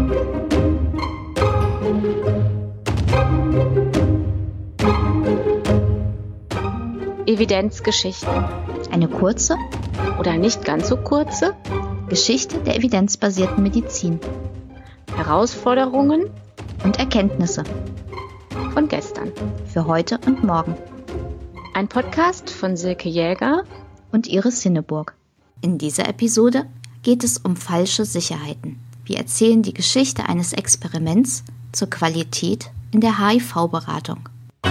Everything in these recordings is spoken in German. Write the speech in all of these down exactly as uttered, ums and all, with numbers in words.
Evidenzgeschichten. Eine kurze Oder nicht ganz so kurze Geschichte der evidenzbasierten Medizin Herausforderungen und Erkenntnisse von gestern. für heute und morgen Ein Podcast von Silke Jäger. und Iris Hinneburg. In dieser Episode geht es um falsche Sicherheiten. Wir erzählen die Geschichte eines Experiments zur Qualität in der H I V-Beratung.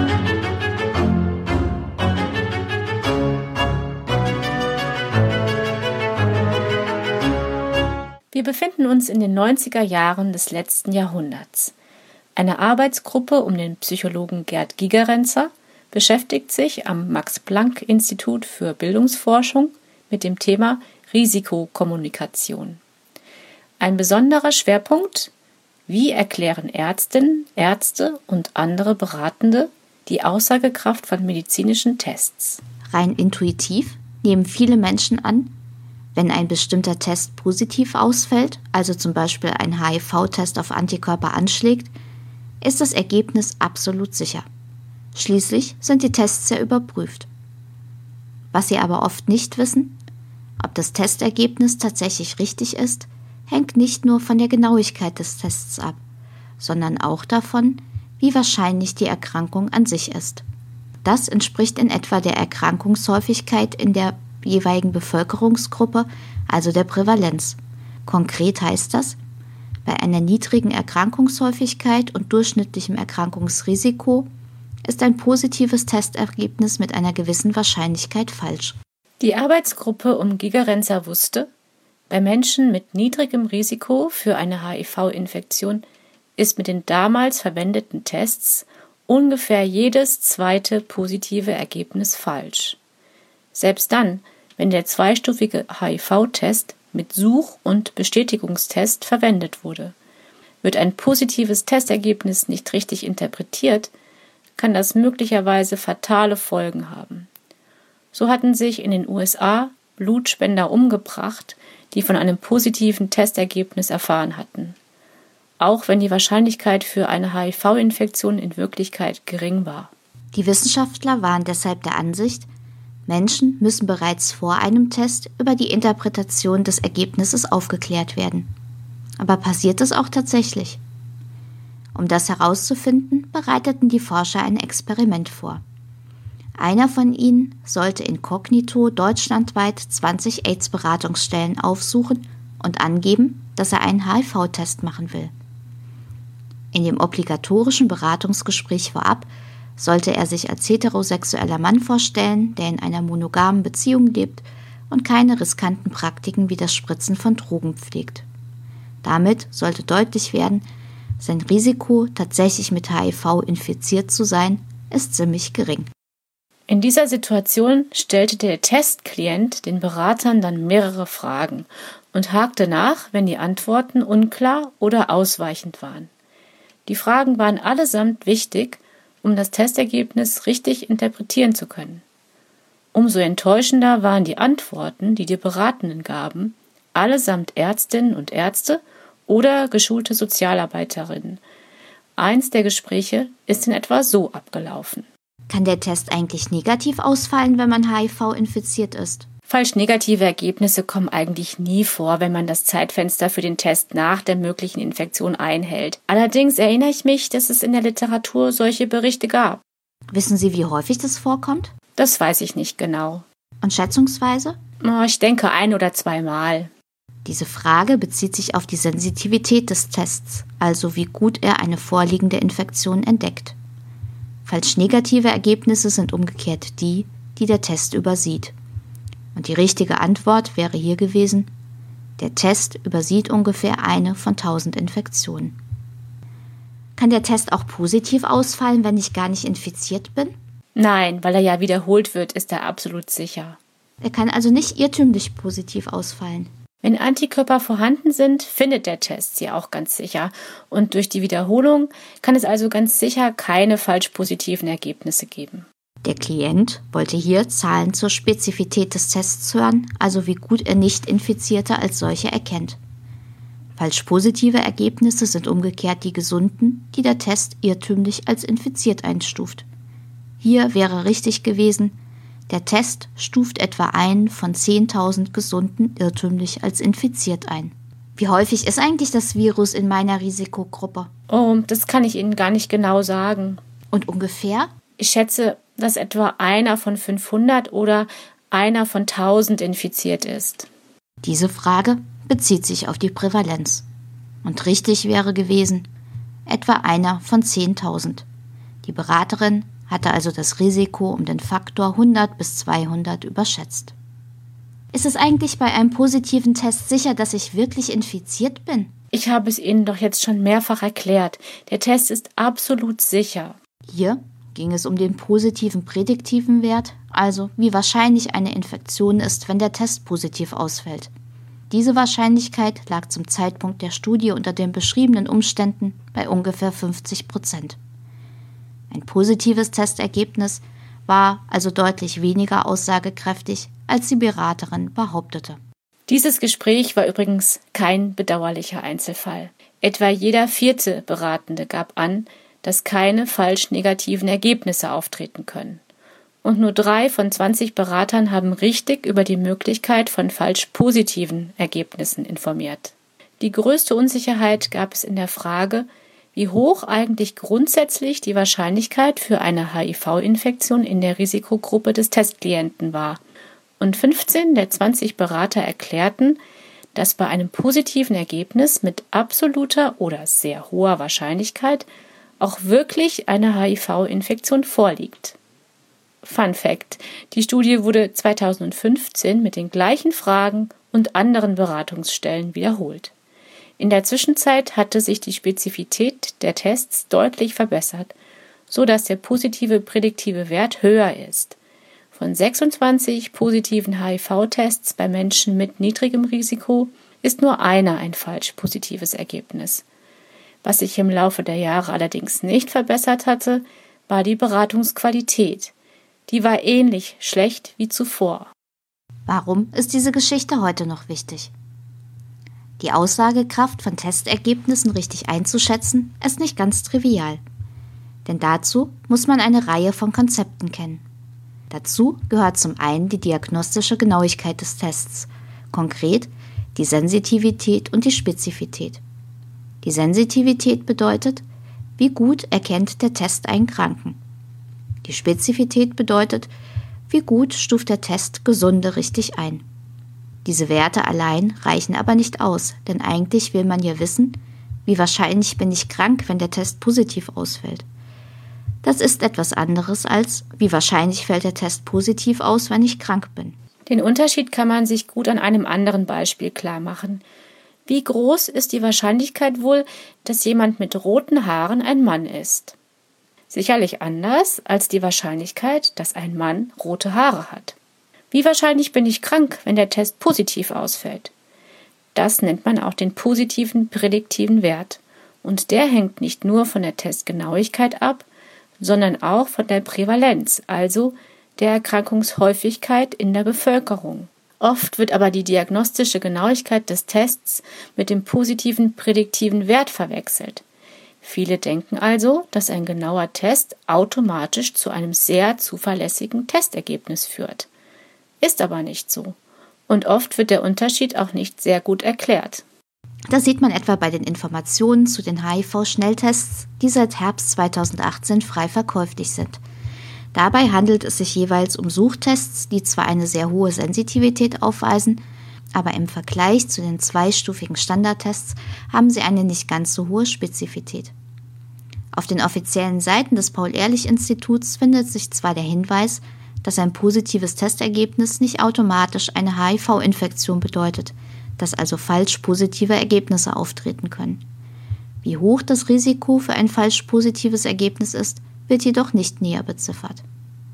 Wir befinden uns in den neunziger Jahren des letzten Jahrhunderts. Eine Arbeitsgruppe um den Psychologen Gerd Gigerenzer beschäftigt sich am Max-Planck-Institut für Bildungsforschung mit dem Thema Risikokommunikation. Ein besonderer Schwerpunkt: Wie erklären Ärztinnen, Ärzte und andere Beratende die Aussagekraft von medizinischen Tests? Rein intuitiv nehmen viele Menschen an, wenn ein bestimmter Test positiv ausfällt, also zum Beispiel ein H I V-Test auf Antikörper anschlägt, ist das Ergebnis absolut sicher. Schließlich sind die Tests ja überprüft. Was sie aber oft nicht wissen: Ob das Testergebnis tatsächlich richtig ist, hängt nicht nur von der Genauigkeit des Tests ab, sondern auch davon, wie wahrscheinlich die Erkrankung an sich ist. Das entspricht in etwa der Erkrankungshäufigkeit in der jeweiligen Bevölkerungsgruppe, also der Prävalenz. Konkret heißt das: Bei einer niedrigen Erkrankungshäufigkeit und durchschnittlichem Erkrankungsrisiko ist ein positives Testergebnis mit einer gewissen Wahrscheinlichkeit falsch. Die Arbeitsgruppe um Gigerenzer wusste, bei Menschen mit niedrigem Risiko für eine H I V-Infektion ist mit den damals verwendeten Tests ungefähr jedes zweite positive Ergebnis falsch. Selbst dann, wenn der zweistufige H I V-Test mit Such- und Bestätigungstest verwendet wurde. Wird ein positives Testergebnis nicht richtig interpretiert, kann das möglicherweise fatale Folgen haben. So hatten sich in den U S A Blutspender umgebracht, die von einem positiven Testergebnis erfahren hatten, auch wenn die Wahrscheinlichkeit für eine H I V-Infektion in Wirklichkeit gering war. Die Wissenschaftler waren deshalb der Ansicht, Menschen müssen bereits vor einem Test über die Interpretation des Ergebnisses aufgeklärt werden. Aber passiert es auch tatsächlich? Um das herauszufinden, bereiteten die Forscher ein Experiment vor. Einer von ihnen sollte inkognito deutschlandweit zwanzig AIDS-Beratungsstellen aufsuchen und angeben, dass er einen H I V-Test machen will. In dem obligatorischen Beratungsgespräch vorab sollte er sich als heterosexueller Mann vorstellen, der in einer monogamen Beziehung lebt und keine riskanten Praktiken wie das Spritzen von Drogen pflegt. Damit sollte deutlich werden, sein Risiko, tatsächlich mit H I V infiziert zu sein, ist ziemlich gering. In dieser Situation stellte der Testklient den Beratern dann mehrere Fragen und hakte nach, wenn die Antworten unklar oder ausweichend waren. Die Fragen waren allesamt wichtig, um das Testergebnis richtig interpretieren zu können. Umso enttäuschender waren die Antworten, die die Beratenden gaben, allesamt Ärztinnen und Ärzte oder geschulte Sozialarbeiterinnen. Eins der Gespräche ist in etwa so abgelaufen. Kann der Test eigentlich negativ ausfallen, wenn man H I V infiziert ist? Falsch negative Ergebnisse kommen eigentlich nie vor, wenn man das Zeitfenster für den Test nach der möglichen Infektion einhält. Allerdings erinnere ich mich, dass es in der Literatur solche Berichte gab. Wissen Sie, wie häufig das vorkommt? Das weiß ich nicht genau. Und schätzungsweise? Oh, ich denke ein- oder zweimal. Diese Frage bezieht sich auf die Sensitivität des Tests, also wie gut er eine vorliegende Infektion entdeckt. Falsch negative Ergebnisse sind umgekehrt die, die der Test übersieht. Und die richtige Antwort wäre hier gewesen: Der Test übersieht ungefähr eine von tausend Infektionen. Kann der Test auch positiv ausfallen, wenn ich gar nicht infiziert bin? Nein, weil er ja wiederholt wird, ist er absolut sicher. Er kann also nicht irrtümlich positiv ausfallen. Wenn Antikörper vorhanden sind, findet der Test sie auch ganz sicher. Und durch die Wiederholung kann es also ganz sicher keine falsch positiven Ergebnisse geben. Der Klient wollte hier Zahlen zur Spezifität des Tests hören, also wie gut er Nicht-Infizierte als solche erkennt. Falsch positive Ergebnisse sind umgekehrt die gesunden, die der Test irrtümlich als infiziert einstuft. Hier wäre richtig gewesen, der Test stuft etwa einen von zehntausend Gesunden irrtümlich als infiziert ein. Wie häufig ist eigentlich das Virus in meiner Risikogruppe? Oh, das kann ich Ihnen gar nicht genau sagen. Und ungefähr? Ich schätze, dass etwa einer von fünfhundert oder einer von tausend infiziert ist. Diese Frage bezieht sich auf die Prävalenz. Und richtig wäre gewesen, etwa einer von zehntausend. Die Beraterin hatte also das Risiko um den Faktor hundert bis zweihundert überschätzt. Ist es eigentlich bei einem positiven Test sicher, dass ich wirklich infiziert bin? Ich habe es Ihnen doch jetzt schon mehrfach erklärt. Der Test ist absolut sicher. Hier ging es um den positiven prädiktiven Wert, also wie wahrscheinlich eine Infektion ist, wenn der Test positiv ausfällt. Diese Wahrscheinlichkeit lag zum Zeitpunkt der Studie unter den beschriebenen Umständen bei ungefähr fünfzig Prozent. Ein positives Testergebnis war also deutlich weniger aussagekräftig, als die Beraterin behauptete. Dieses Gespräch war übrigens kein bedauerlicher Einzelfall. Etwa jeder vierte Beratende gab an, dass keine falsch negativen Ergebnisse auftreten können. Und nur drei von zwanzig Beratern haben richtig über die Möglichkeit von falsch positiven Ergebnissen informiert. Die größte Unsicherheit gab es in der Frage, wie hoch eigentlich grundsätzlich die Wahrscheinlichkeit für eine H I V-Infektion in der Risikogruppe des Testklienten war. Und fünfzehn der zwanzig Berater erklärten, dass bei einem positiven Ergebnis mit absoluter oder sehr hoher Wahrscheinlichkeit auch wirklich eine H I V-Infektion vorliegt. Fun Fact: Die Studie wurde zweitausendfünfzehn mit den gleichen Fragen und anderen Beratungsstellen wiederholt. In der Zwischenzeit hatte sich die Spezifität der Tests deutlich verbessert, so dass der positive prädiktive Wert höher ist. Von sechsundzwanzig positiven H I V-Tests bei Menschen mit niedrigem Risiko ist nur einer ein falsch positives Ergebnis. Was sich im Laufe der Jahre allerdings nicht verbessert hatte, war die Beratungsqualität. Die war ähnlich schlecht wie zuvor. Warum ist diese Geschichte heute noch wichtig? Die Aussagekraft von Testergebnissen richtig einzuschätzen, ist nicht ganz trivial. Denn dazu muss man eine Reihe von Konzepten kennen. Dazu gehört zum einen die diagnostische Genauigkeit des Tests, konkret die Sensitivität und die Spezifität. Die Sensitivität bedeutet, wie gut erkennt der Test einen Kranken. Die Spezifität bedeutet, wie gut stuft der Test Gesunde richtig ein. Diese Werte allein reichen aber nicht aus, denn eigentlich will man ja wissen, wie wahrscheinlich bin ich krank, wenn der Test positiv ausfällt. Das ist etwas anderes als, wie wahrscheinlich fällt der Test positiv aus, wenn ich krank bin. Den Unterschied kann man sich gut an einem anderen Beispiel klar machen. Wie groß ist die Wahrscheinlichkeit wohl, dass jemand mit roten Haaren ein Mann ist? Sicherlich anders als die Wahrscheinlichkeit, dass ein Mann rote Haare hat. Wie wahrscheinlich bin ich krank, wenn der Test positiv ausfällt? Das nennt man auch den positiven prädiktiven Wert. Und der hängt nicht nur von der Testgenauigkeit ab, sondern auch von der Prävalenz, also der Erkrankungshäufigkeit in der Bevölkerung. Oft wird aber die diagnostische Genauigkeit des Tests mit dem positiven prädiktiven Wert verwechselt. Viele denken also, dass ein genauer Test automatisch zu einem sehr zuverlässigen Testergebnis führt. Ist aber nicht so. Und oft wird der Unterschied auch nicht sehr gut erklärt. Das sieht man etwa bei den Informationen zu den H I V-Schnelltests, die seit Herbst zweitausendachtzehn frei verkäuflich sind. Dabei handelt es sich jeweils um Suchtests, die zwar eine sehr hohe Sensitivität aufweisen, aber im Vergleich zu den zweistufigen Standardtests haben sie eine nicht ganz so hohe Spezifität. Auf den offiziellen Seiten des Paul-Ehrlich-Instituts findet sich zwar der Hinweis, dass ein positives Testergebnis nicht automatisch eine H I V-Infektion bedeutet, dass also falsch positive Ergebnisse auftreten können. Wie hoch das Risiko für ein falsch positives Ergebnis ist, wird jedoch nicht näher beziffert.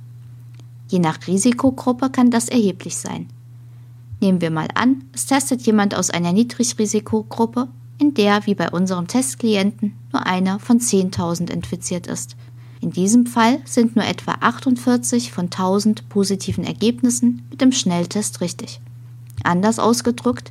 Je nach Risikogruppe kann das erheblich sein. Nehmen wir mal an, es testet jemand aus einer Niedrigrisikogruppe, in der, wie bei unserem Testklienten, nur einer von zehntausend infiziert ist. In diesem Fall sind nur etwa achtundvierzig von tausend positiven Ergebnissen mit dem Schnelltest richtig. Anders ausgedrückt,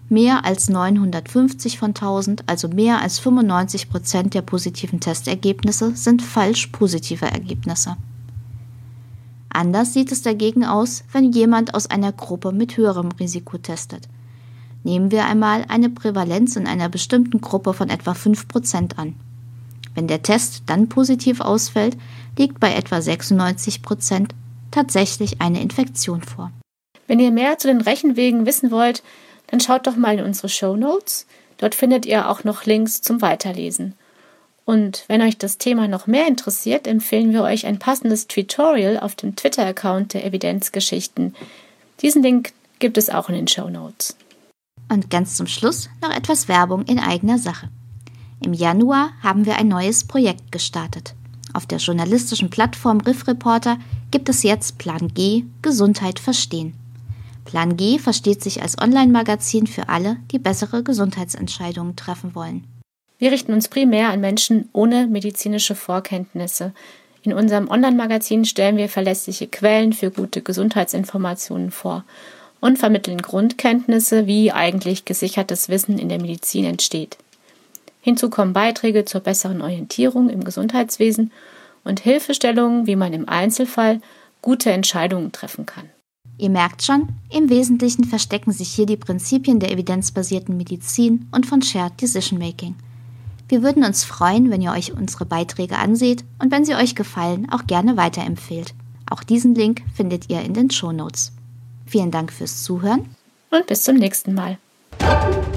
Mehr als neunhundertfünfzig von tausend, also mehr als fünfundneunzig Prozent der positiven Testergebnisse sind falsch positive Ergebnisse. Anders sieht es dagegen aus, wenn jemand aus einer Gruppe mit höherem Risiko testet. Nehmen wir einmal eine Prävalenz in einer bestimmten Gruppe von etwa fünf Prozent an. Wenn der Test dann positiv ausfällt, liegt bei etwa sechsundneunzig Prozent tatsächlich eine Infektion vor. Wenn ihr mehr zu den Rechenwegen wissen wollt, dann schaut doch mal in unsere Shownotes. Dort findet ihr auch noch Links zum Weiterlesen. Und wenn euch das Thema noch mehr interessiert, empfehlen wir euch ein passendes Tutorial auf dem Twitter-Account der Evidenzgeschichten. Diesen Link gibt es auch in den Shownotes. Und ganz zum Schluss noch etwas Werbung in eigener Sache. Im Januar haben wir ein neues Projekt gestartet. Auf der journalistischen Plattform Riff Reporter gibt es jetzt Plan G – Gesundheit verstehen. Plan G versteht sich als Online-Magazin für alle, die bessere Gesundheitsentscheidungen treffen wollen. Wir richten uns primär an Menschen ohne medizinische Vorkenntnisse. In unserem Online-Magazin stellen wir verlässliche Quellen für gute Gesundheitsinformationen vor und vermitteln Grundkenntnisse, wie eigentlich gesichertes Wissen in der Medizin entsteht. Hinzu kommen Beiträge zur besseren Orientierung im Gesundheitswesen und Hilfestellungen, wie man im Einzelfall gute Entscheidungen treffen kann. Ihr merkt schon, im Wesentlichen verstecken sich hier die Prinzipien der evidenzbasierten Medizin und von Shared Decision Making. Wir würden uns freuen, wenn ihr euch unsere Beiträge anseht und wenn sie euch gefallen, auch gerne weiterempfehlt. Auch diesen Link findet ihr in den Shownotes. Vielen Dank fürs Zuhören und bis zum nächsten Mal.